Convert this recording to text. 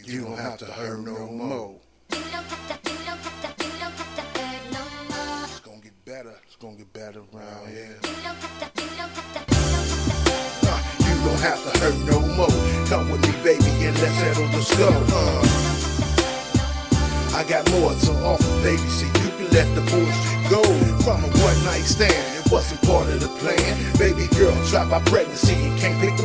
You don't have to hurt no more. It's gonna get better. It's gonna get better around here. You don't have to hurt no more. Come with me, baby, and let's settle the score. I got more to offer, baby, so you can let the bullshit go. From a one-night stand, it wasn't part of the plan. Baby girl, tried by pregnancy and can't pick the